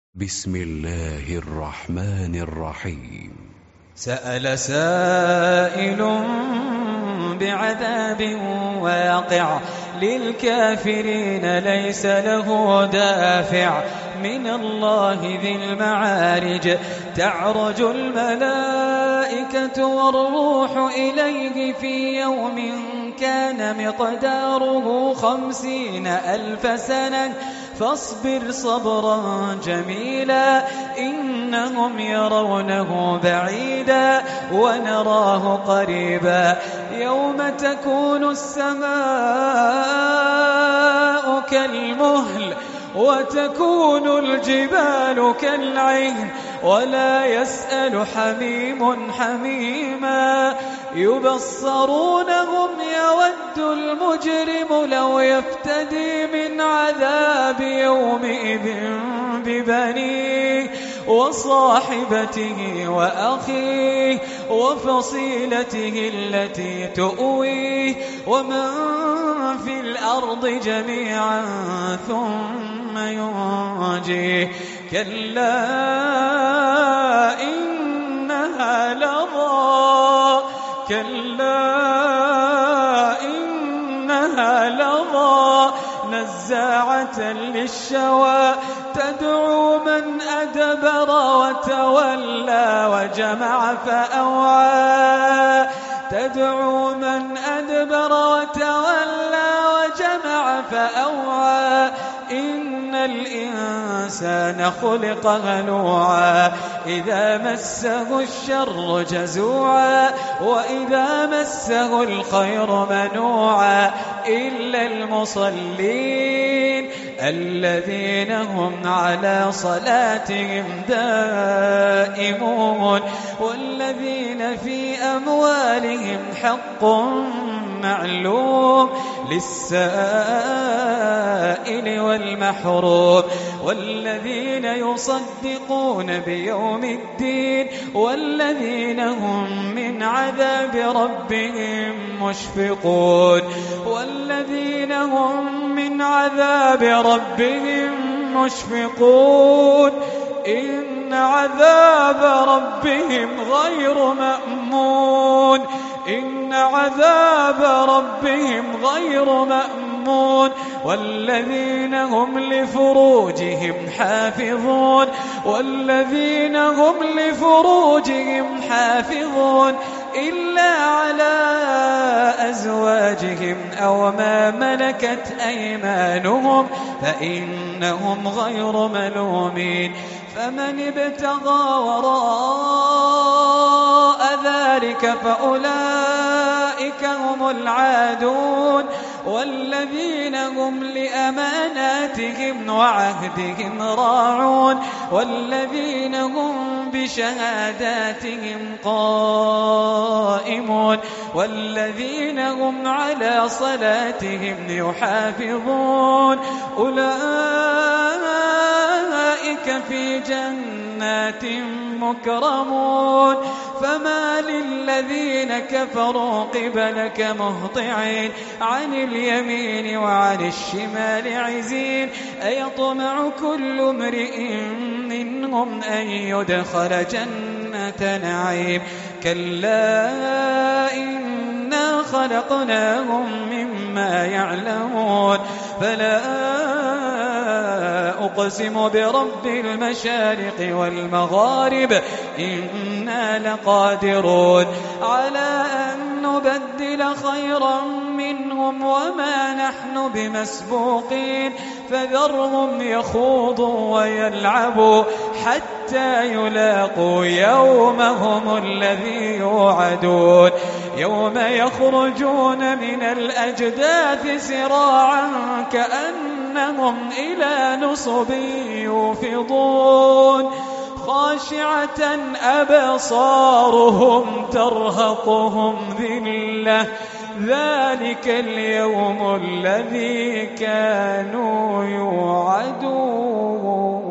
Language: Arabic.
بسم الله الرحمن الرحيم. سأل سائل بعذاب واقع للكافرين ليس له دافع من الله ذي المعارج. تعرج الملائكة والروح إليه في يوم كان مقداره 50,000 سنة فاصبر صبرا جميلا إنهم يرونه بعيدا ونراه قريبا. يوم تكون السماء كالمهل وتكون الجبال كالعهن ولا يسأل حميم حميما. يبصرونهم يود المجرم لو يفتدي من عذاب يومئذ ببنيه وصاحبته وأخيه وفصيلته التي تؤويه ومن في الأرض جميعا ثم ينجيه. كلا إنها لظى نزاعة للشوى تدعو من أدبر وتولى وجمع فأوعى إن الإنسان خلق هلوعا إذا مسه الشر جزوعا وإذا مسه الخير منوعا إلا المصلين الذين هم على صلاتهم دائمون والذين في أموالهم حق معلوم للسائل والمحروم والذين يصدقون بيوم الدين والذين هم من عذاب ربهم مشفقون إن عذاب ربهم غير مأمون والذين هم لفروجهم حافظون إلا على أزواجهم أو ما ملكت أيمانهم فإنهم غير ملومين. فمن ابتغى وراء ذلك فأولئك هم العادون والذين هم لأماناتهم وعهدهم راعون والذين هم بشهاداتهم قائمون والذين هم على صلاتهم يحافظون أولئك في جنات مكرمون. فما للذين كفروا قبلك مهطعين عن اليمين وعن الشمال عزين أيطمع كل امرئ منهم أن يدخل جنة نعيم. كلا إنا خلقناهم مما يعلمون. فلا أقسم برب المشارق والمغارب إنا لقادرون على أن نبدل خيرا منهم وما نحن بمسبوقين. فذرهم يخوضوا ويلعبوا حتى يلاقوا يومهم الذي يوعدون يوم يخرجون من الأجداث سراعا كأنهم إلى نصب يوفضون خاشعة أبصارهم ترهقهم ذلة ذلك اليوم الذي كانوا يوعدون.